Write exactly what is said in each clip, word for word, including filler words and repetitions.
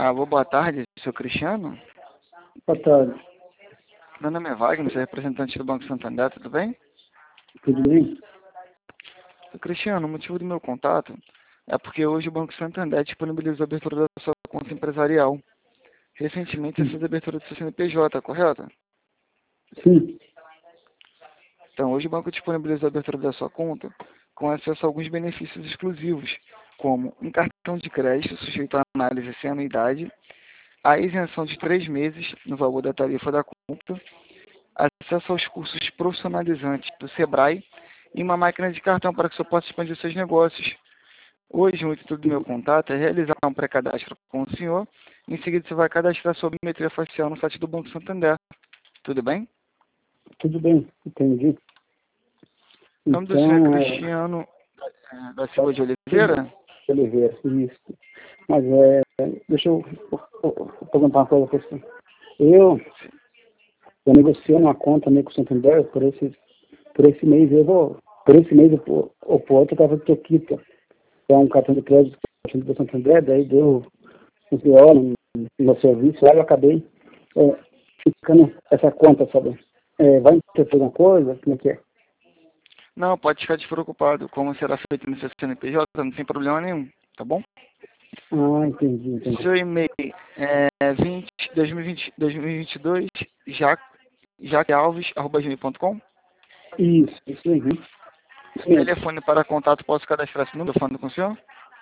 Alô, boa tarde, sou Cristiano. Boa tarde. Meu nome é Wagner, sou representante do Banco Santander, tudo bem? Tudo bem? Sou Cristiano, o motivo do meu contato é porque hoje o Banco Santander disponibilizou a abertura da sua conta empresarial. Recentemente você fez a abertura do seu C N P J, correto? Sim. Então, hoje o banco disponibilizou a abertura da sua conta com acesso a alguns benefícios exclusivos, como um cartão de crédito sujeito à análise sem anuidade, a isenção de três meses no valor da tarifa da conta, acesso aos cursos profissionalizantes do Sebrae e uma máquina de cartão para que você possa expandir seus negócios. Hoje, o intuito do meu contato é realizar um pré-cadastro com o senhor. Em seguida, você vai cadastrar sua biometria facial no site do Banco Santander. Tudo bem? Tudo bem, entendi. O nome do senhor é Então, é... Cristiano é, da Silva de Oliveira? Oliveira, isso. Mas, é... deixa eu, eu, eu, eu perguntar uma coisa para você. Eu, eu negociei uma conta meio com o Santander por esse, por esse mês. Eu vou, por esse mês ou ou por outro, eu estava de Toquita. É um cartão de crédito do Santander, daí deu um B O no, no serviço, lá eu acabei é, ficando essa conta, sabe? É, vai ter alguma coisa? Como é que é? Não, pode ficar despreocupado. Como será feito no seu C N P J, não tem problema nenhum, tá bom? Ah, entendi, entendi. Seu e-mail é vinte, dois mil e vinte, dois mil e vinte e dois, jaquealves, arroba gmail ponto com. Isso, isso aí. Isso mesmo. Telefone para contato, posso cadastrar esse número falando com o senhor?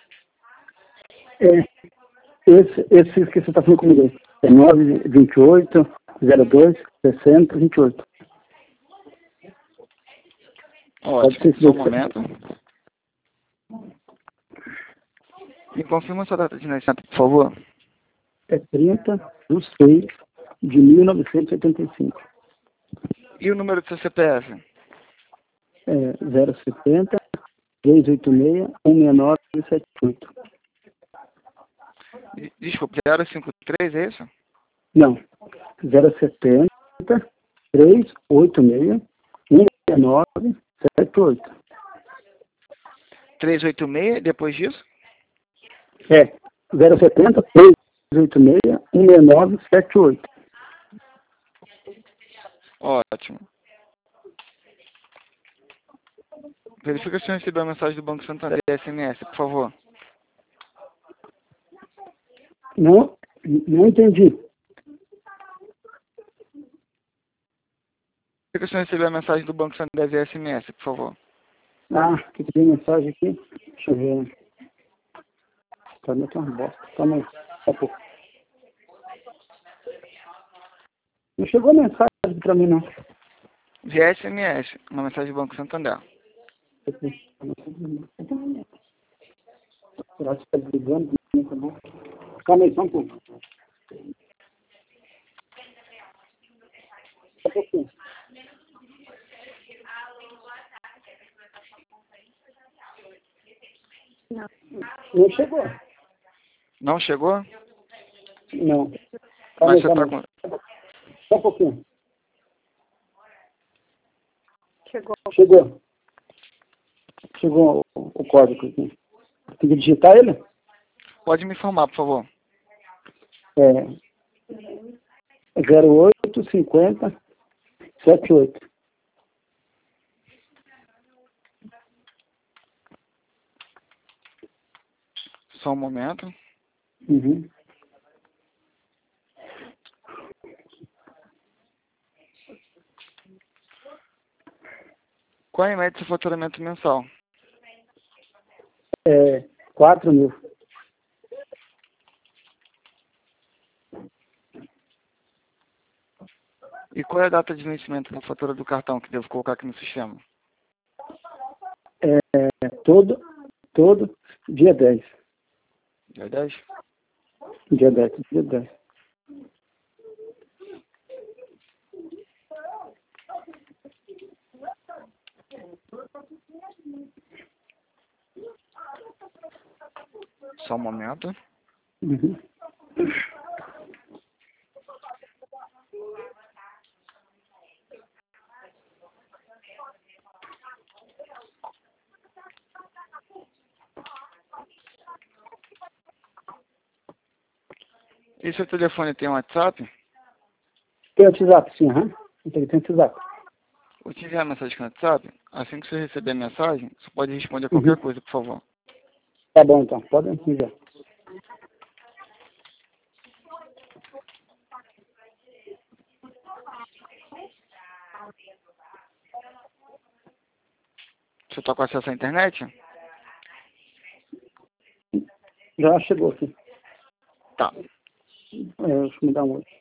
É, esse, esse que você está falando comigo é nove dois oito, zero dois, sessenta, vinte e oito. Pode ser Ótimo, esse só um daí. momento. Me confirma a sua data de nascimento, por favor. É trinta de seis de mil novecentos e oitenta e cinco. E o número do seu C P F? É zero setenta, três oito seis, um seis nove sete oito. Desculpa, zero cinco três, é isso? Não, zero setenta, três oito seis, um seis nove sete oito. trezentos e oitenta e seis, depois disso? É, zero setenta, três oito seis, um seis nove sete oito. Ótimo. Verifica se você recebeu a mensagem do Banco Santander S M S, por favor. Não, não entendi. Verifica se você recebeu a mensagem do Banco Santander via S M S, por favor. Ah, que tem mensagem aqui. Deixa eu ver. Tá meio que uma bosta. Calma aí. Só um pouco. Não chegou mensagem pra mim, não. Via S M S, uma mensagem do Banco Santander. Será que você tá brigando? Tá bom. Calma aí, só um pouco. Só um pouquinho. Não chegou. Não chegou? Não. Calma Mas aí, você calma está aí. com... Só um pouquinho. Chegou. Chegou. Chegou o, o código aqui. Tem que digitar ele? Pode me informar, por favor. É zero oito cinquenta setenta e oito. Só um momento. Uhum. Qual é a média do seu faturamento mensal? É quatro mil. E qual é a data de vencimento da fatura do cartão que devo colocar aqui no sistema? É todo, todo dia dez. Dia dez? Dia dez, dia dez. Só um momento. Uhum. E seu telefone tem WhatsApp? Tem o WhatsApp, sim, aham. Tem o WhatsApp. Vou te enviar a mensagem no WhatsApp. Assim que você receber a mensagem, você pode responder a Uhum. qualquer coisa, por favor. Tá bom, então. Pode enviar. Você está com acesso à internet? Já chegou aqui. Tá. É, deixa eu me dar um olho.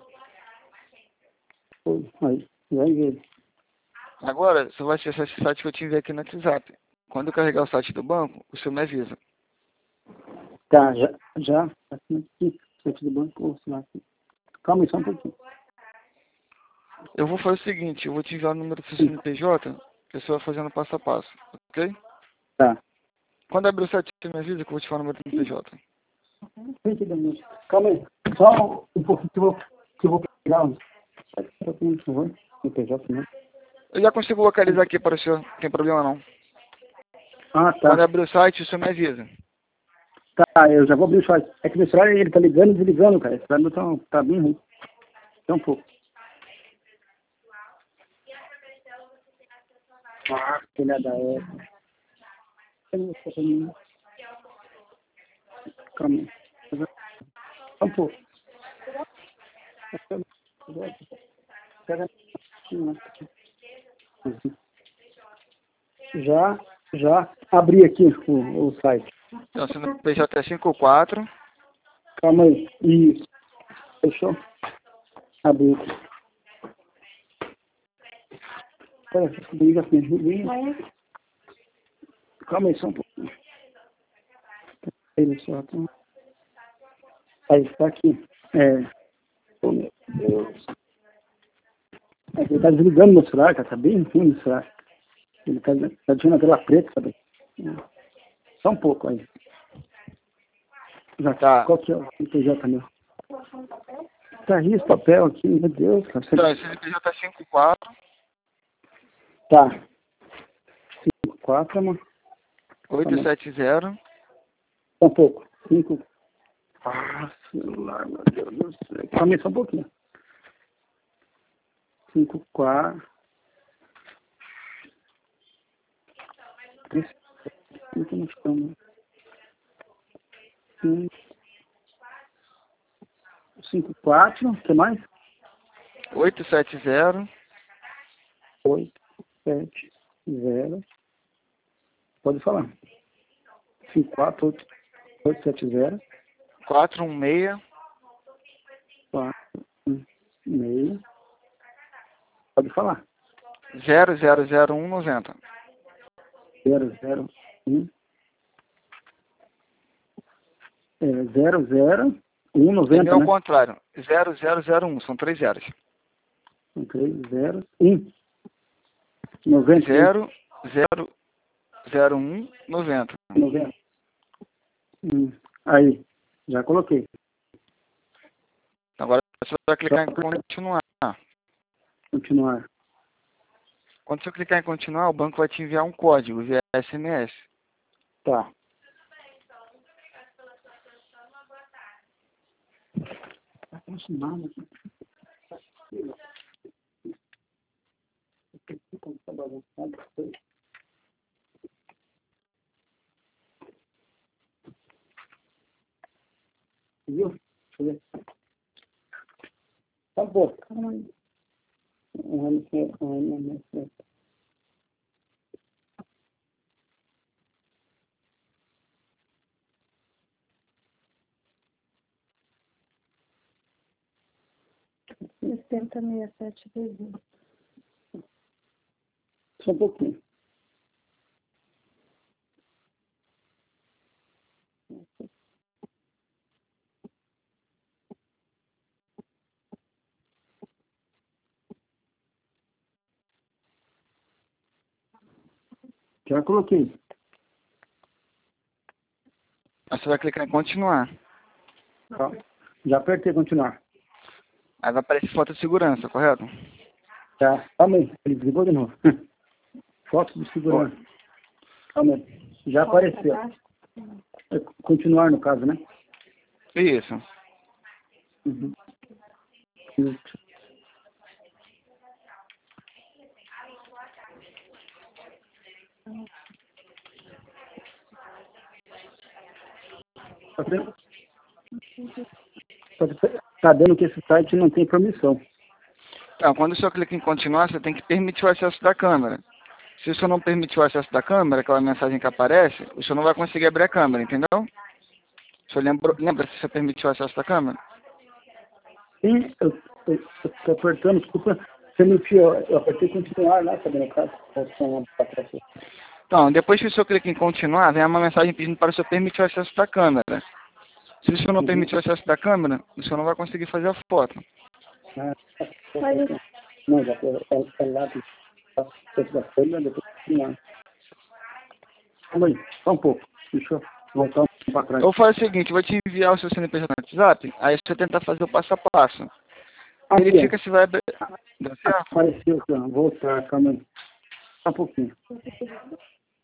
Foi, aí, já enviei. Agora, você vai acessar esse site que eu te enviei aqui no WhatsApp. Quando eu carregar o site do banco, o senhor me avisa. Tá, já, já. Aqui, aqui. Site do banco, ou sei lá, aqui. Calma aí, só um pouquinho. Eu vou fazer o seguinte, eu vou te enviar o número do seu C N P J, que você vai fazendo passo a passo, ok? Tá. Quando abrir o site, você me avisa que eu vou te falar o número do C N P J. vinte minutos. Calma aí. Só um pouquinho que eu vou, que eu vou pegar um. Só um pouquinho, por favor. Não P J, né? Eu já consigo localizar aqui para o senhor, não tem problema não. Ah, Quando tá. abrir o site, o senhor me avisa. Tá, eu já vou abrir o site. É que meu celular, ele tá ligando e desligando, cara. Esse celular tá, tá bem ruim. Só um pouco. Ah, filha da época. Calma aí. Só um pouco. Já, já abri aqui o, o site. Então, C N P J é cinco quatro. Calma aí. Isso. Fechou? Abri. Pera, essa briga assim, ajuda. Calma aí, só um pouquinho. Aí, só, tá. Aí, está aqui. É. Oh, meu Deus. É que ele tá desligando meu celular, cara. Tá bem ruim o celular. Ele tá, tá deixando a tela preta, sabe? Só um pouco aí. Já, Tá. qual que é o C N P J meu? Tá aí esse papel aqui, meu Deus, cara. Você... Então, o C N P J é cinco quatro. Tá. cinco quatro, mano. oito sete zero. Só um pouco. cinco. Ah, celular, meu Deus do céu. Calma aí só um pouquinho. cinco quatro. Cinco no chão. cinco quatro. O que mais? oito sete zero. oito sete zero. Pode falar. cinco quatro oito sete zero. quatro um seis. quatro um seis. Pode falar. zero zero zero um noventa. zero zero um. É, zero zero um noventa, É o né? contrário. zero zero zero um. São três zeros. São três zero um. noventa. zero zero zero um noventa. noventa. Hum. Aí, já coloquei. Agora você vai clicar em continuar. Continuar. Quando você clicar em continuar, o banco vai te enviar um código via S M S. Tá. Tá funcionando aqui. Viu? Deixa eu ver. Tá bom. Calma aí. Um ano que um ano que sessenta sessenta e sete vezes. Só um pouquinho. Já coloquei. Aí você vai clicar em continuar. Tá. Já apertei continuar. Aí vai aparecer foto de segurança, correto? Tá. Calma aí. Ele desligou de novo. Foto de segurança. Calma aí. Já apareceu. É continuar no caso, né? Isso. Uhum. Isso. Tá vendo? Tá dando que esse site não tem permissão. Então, quando o senhor clica em continuar, você tem que permitir o acesso da câmera. Se o senhor não permitir o acesso da câmera, aquela mensagem que aparece, o senhor não vai conseguir abrir a câmera, entendeu? O senhor lembra, lembra se você permitiu o acesso da câmera? Sim, eu estou apertando, desculpa, você me enfiou, eu apertei continuar lá, sabe, no caso, então, depois que o senhor clica em continuar, vem uma mensagem pedindo para o senhor permitir o acesso da câmera. Se o senhor não uhum. permitir o acesso da câmera, o senhor não vai conseguir fazer a foto. Ah, não, já é lá, depois da folha, depois continuar. Calma aí, só um pouco, deixa eu voltar um pouco para trás. Eu faço o seguinte, eu vou te enviar o seu C N P J no WhatsApp, aí você tenta fazer o passo a passo. Aqui, Verifica se vai... Dá certo? apareceu, voltar, calma aí, só um pouquinho.